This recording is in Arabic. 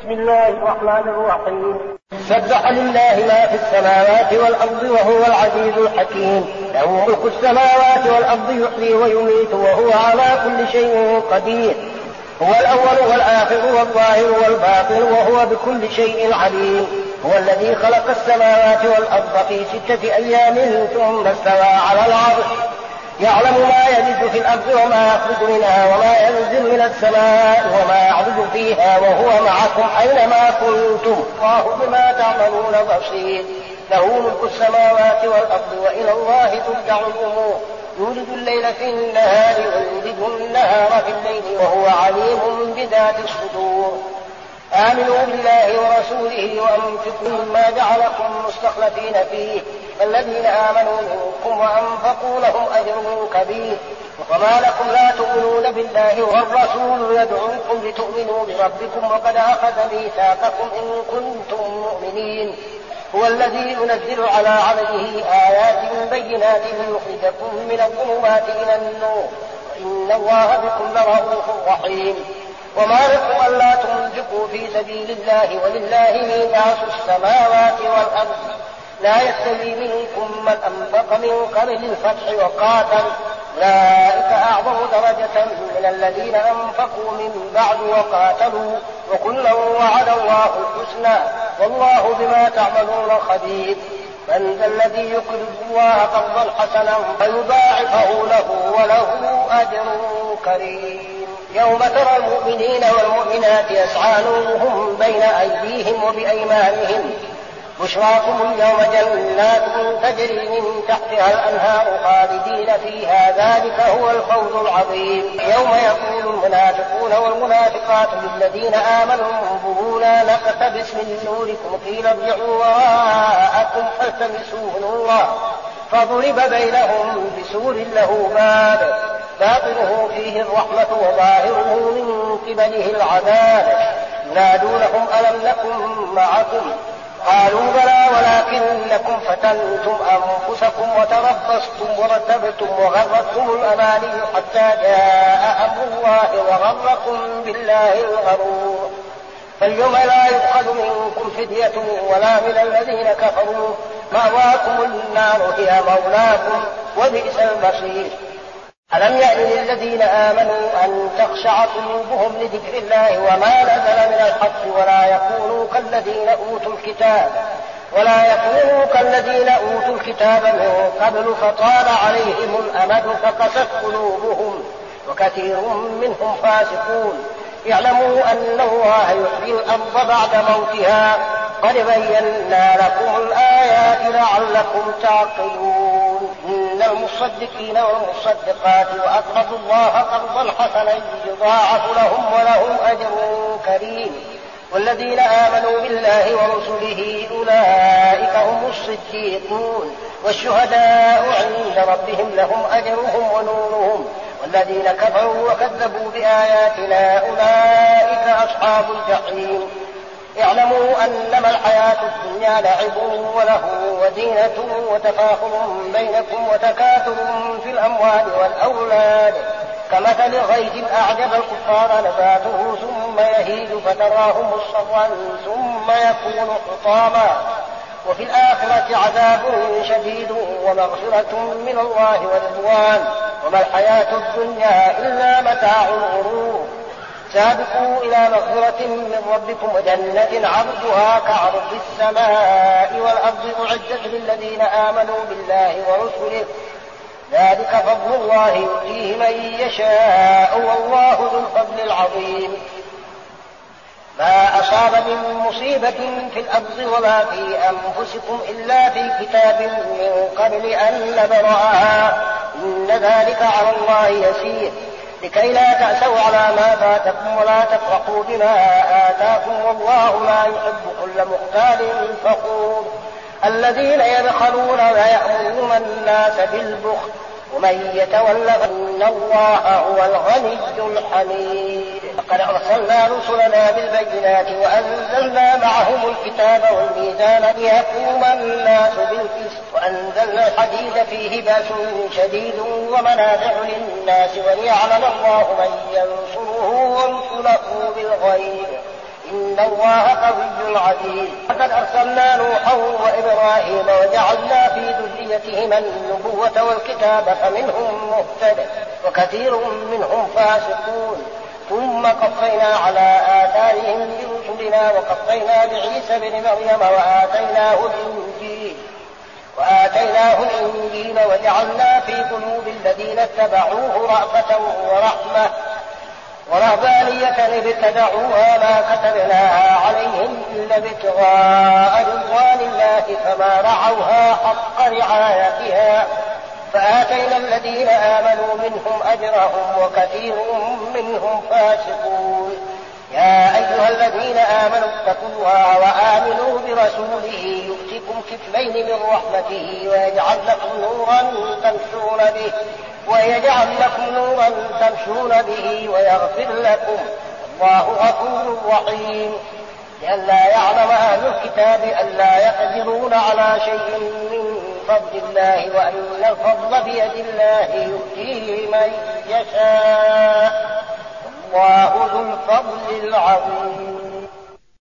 بسم الله الرحمن الرحيم. سبح لله ما في السماوات والأرض وهو العزيز الحكيم. له ملك السماوات والأرض يحيي ويميت وهو على كل شيء قدير. هو الأول والآخر والظاهر والباطن وهو بكل شيء عليم. هو الذي خلق السماوات والأرض في 6 أيام ثم استوى على العرش. يعلم ما يلج في الأرض وما يخرج منها وما ينزل من السماء وما يعرج فيها وهو معكم أينما كنتم الله بما تعملون بصير. له ملك السماوات والأرض وإلى الله ترجع الأمور. يولد الليل في النهار ويولد النهار في الليل وهو عليم بذات الصدور. آمنوا بالله ورسوله وأنفقوا مما جعلكم مستخلفين فيه الذين آمنوا منكم وأنفقوا لهم أجر كبير. وما لكم لا تؤمنون بالله والرسول يدعوكم لتؤمنوا بربكم وقد أخذ ميثاقكم إن كنتم مؤمنين. هو الذي ينزل على عبده آيات بينات ليخرجكم من الظلمات إلى النور إن الله بكم لرؤوف رحيم. وما لكم ألا تنفقوا في سبيل الله ولله ميراث السماوات والأرض لا يستوي منكم من أنفق من قبل الفتح وقاتل أولئك أعظم درجة من الذين أنفقوا من بعد وقاتلوا وكلا وعد الله الحسنى والله بما تعملون خبير. من ذا الذي يقرض الله قرضا حسنا فيضاعفه له وله أجر كريم. يوم ترى المؤمنين والمؤمنات يسعى نورهم بين أيديهم وبأيمانهم بشراكم اليوم جنات تجري من تحتها الأنهار خالدين فيها ذلك هو الفوز العظيم. يوم يقول المنافقون والمنافقات للذين آمنوا انظرونا نقتبس من نوركم قيل ارجعوا وراءكم فالتمسوا نورا فضرب بينهم بسور له باب باطنه فيه الرحمة وظاهره من قبله العذاب. ينادونهم ألم نكن معكم قالوا بلى ولكنكم فتنتم أنفسكم وتربصتم ورتبتم وغرتكم الأماني حتى جاء أمر الله وغركم بالله الغرور. فاليوم لا يؤخذ منكم فدية ولا من الذين كفروا مأواكم النار هي مولاكم وبئس المصير. ألم يأن للذين آمنوا أن تخشع قلوبهم لذكر الله وما نزل من الحق ولا يكونوا كالذين أوتوا الكتاب من قبل فطال عليهم الأمد فقست قلوبهم وكثير منهم فاسقون. اعلموا أن الله يحيي الأرض بعد موتها قد بينا لكم الآيات لعلكم تعقلون. إن المصدقين والمصدقات وأقرضوا الله قرضا حسنا يضاعف لهم ولهم أجر كريم. والذين آمنوا بالله ورسله أولئك هم الصديقون والشهداء عند ربهم لهم أجرهم ونورهم. والذين كفروا وكذبوا بآياتنا أولئك أصحاب الجحيم. اعلموا أنما الحياة الدنيا لعب ولهو وزينة وتفاخر بينكم وتكاثر في الأموال والأولاد كمثل غيث أعجب الكفار نباته ثم يهيج فتراه مصفرا ثم يكون حطاما وفي الآخرة عذاب شديد ومغفرة من الله ورضوان وما الحياة الدنيا إلا متاع الغرور. سابقوا إلى مغفرة من ربكم وجنة عرضها كعرض السماء والأرض أعدت للذين آمنوا بالله ورسله ذلك فضل الله يؤتيه من يشاء والله ذو الفضل العظيم. ما أصاب من مصيبة في الأرض ولا في أنفسكم إلا في كتاب من قبل أن نبرأها إن ذلك على الله يسير. لكي لا تأسوا على ما فاتكم ولا تفرحوا بما آتاكم والله لا يحب كل مختال فخور. الذين يبخلون ويأمرون الناس بالبخل ومن يتول فإن الله هو الغني الحميد. لقد أرسلنا رسلنا بالبينات وأنزلنا معهم الكتاب والميزان ليقوم الناس بالقسط وأنزلنا الحديد فيه بأس شديد ومنافع للناس وليعلم الله من ينصره ورسله بالغيب إن الله قوي عزيز. لقد أرسلنا نوحا وإبراهيم وجعلنا في ذريتهما النبوة والكتاب فمنهم مهتد وكثير منهم فاسقون. ثم قفينا على آثارهم برسلنا وقفينا بعيسى بن مريم وآتيناه الإنجيل وجعلنا في قلوب الذين اتبعوه رأفة ورحمة ورهبانية ابتدعوها ما كتبناها عليهم إلا ابتغاء رضوان الله فما رعوها حق رعايتها فآتينا الذين آمنوا منهم أجرهم وكثير منهم فاسقون. يا أيها الذين آمنوا اتقوا الله وآمنوا برسوله يؤتكم كفلين من رحمته ويجعل لكم نورا تمشون به ويغفر لكم الله غفور رحيم. لئلا يعلم أهل الكتاب ألا يقدرون على شيء من فضل الله وأن الفضل بيد الله يؤتيه من يشاء والله ذو الفضل العظيم.